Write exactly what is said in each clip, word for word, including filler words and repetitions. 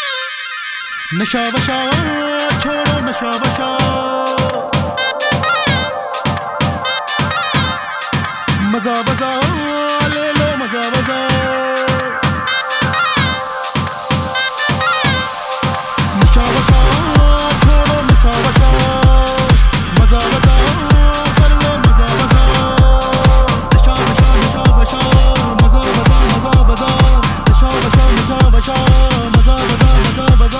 नशा वशा छोड़ो नशा वशा, मजा बजा ले लो मजा बजा। नशा वशा छोड़ो नशा वशा, मजा बजा कर लो मजा बजा। नशा वशा नशा वशा, मजा बजा मजा बजा। नशा वशा नशा वशा, मजा बजा मजा बजा।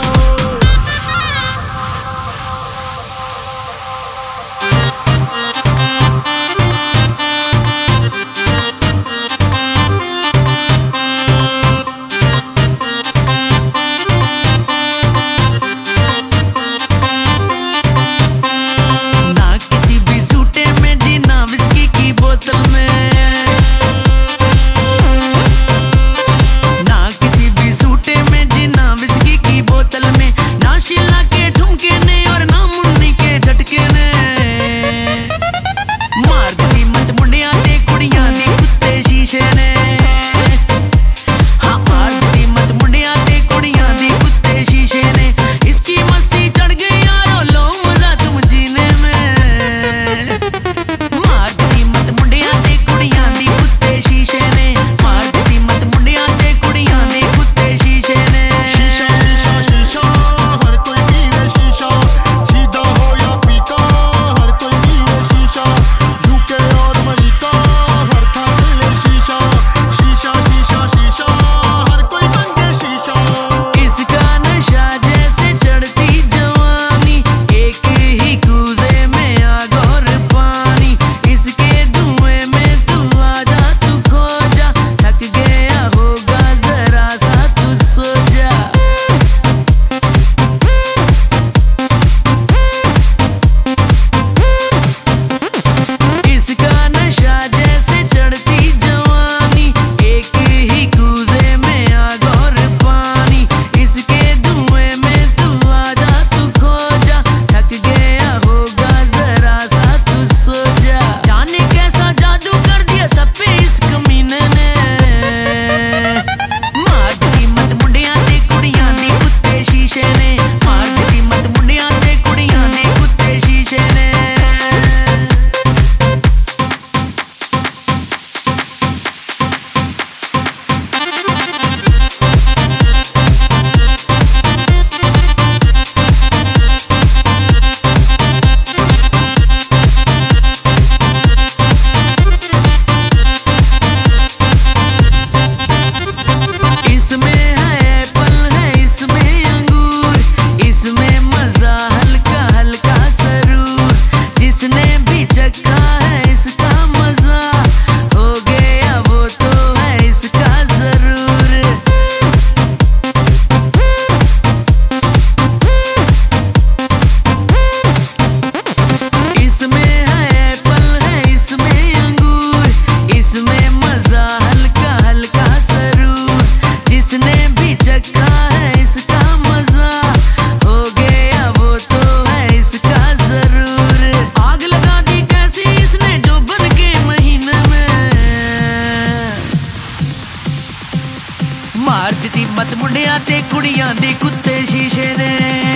मार दी मत मुंडिया ते कुड़ियां दी कुत्ते शीशे ने।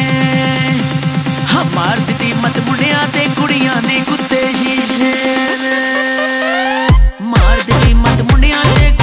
हाँ मार दी मत मुंडिया ते कुड़ियां दी कुत्ते शीशे ने। मार दी मत मुंडिया ते